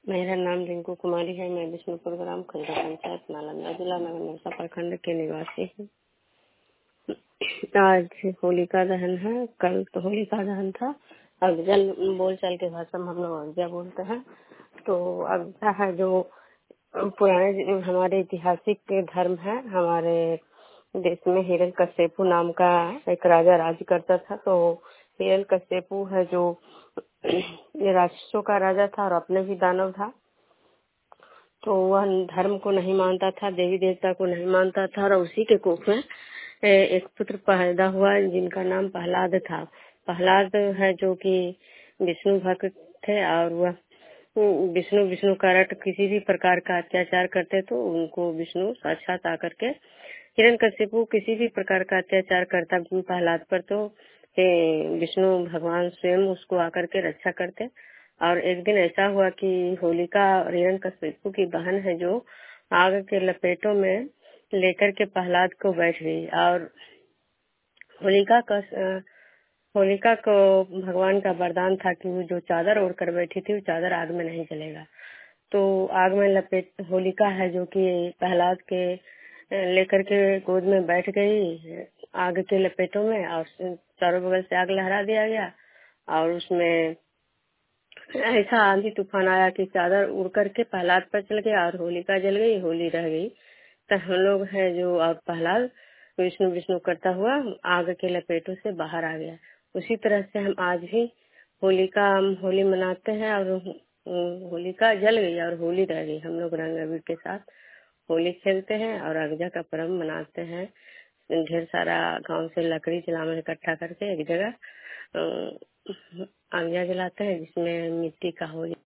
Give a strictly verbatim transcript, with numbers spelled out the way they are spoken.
मेरा नाम रिंकू कुमारी है। मैं विष्णुपुर ग्राम खंडा पंचायत नालंदा जिला नगर प्रखंड के निवासी हूँ। आज होलिका दहन है। कल तो होलिका दहन था। अगजल बोल चाल के भाषा में हम लोग अगजा बोलते हैं। तो अगजा है जो पुराने हमारे ऐतिहासिक धर्म है। हमारे देश में हिरण्यकश्यपु नाम का एक राजा राज करता था। तो हिरण्यकश्यपु है जो ये राक्षसों का राजा था और अपने भी दानव था। तो वह धर्म को नहीं मानता था, देवी देवता को नहीं मानता था और उसी के कोख में एक पुत्र पैदा हुआ जिनका नाम प्रहलाद था। प्रहलाद है जो कि विष्णु भक्त थे और वह विष्णु विष्णु का रट किसी भी प्रकार का अत्याचार करते तो उनको विष्णु साक्षात आकर के हिरण्यकश्यपु किसी भी प्रकार का अत्याचार करता प्रहलाद पर तो विष्णु भगवान स्वयं उसको आकर के रक्षा करते। और एक दिन ऐसा हुआ कि होलिका और हिरण्यकश्यपु की बहन है जो आग के लपेटों में लेकर के प्रहलाद को बैठ गई और होलिका का होलिका को भगवान का वरदान था कि वो जो चादर ओढ़ कर बैठी थी वो चादर आग में नहीं जलेगा। तो आग में लपेट होलिका है जो कि प्रहलाद के लेकर के गोद में बैठ गई आग के लपेटों में और चारों बगल से आग लहरा दिया गया और उसमें ऐसा आंधी तूफान आया कि चादर उड़ करके प्रहलाद पर चल गया और होलिका जल गई, होली रह गई। तो हम लोग है जो और प्रहलाद विष्णु विष्णु करता हुआ आग के लपेटों से बाहर आ गया। उसी तरह से हम आज भी होलिका हम होली मनाते हैं और होलिका जल गई और होली रह गई। हम लोग रंग अबीर के साथ होली खेलते हैं और अगजा का पर्व मनाते हैं। ढेर सारा गांव से लकड़ी जलावन इकट्ठा करके एक जगह अगजा जलाते हैं जिसमें मिट्टी का होली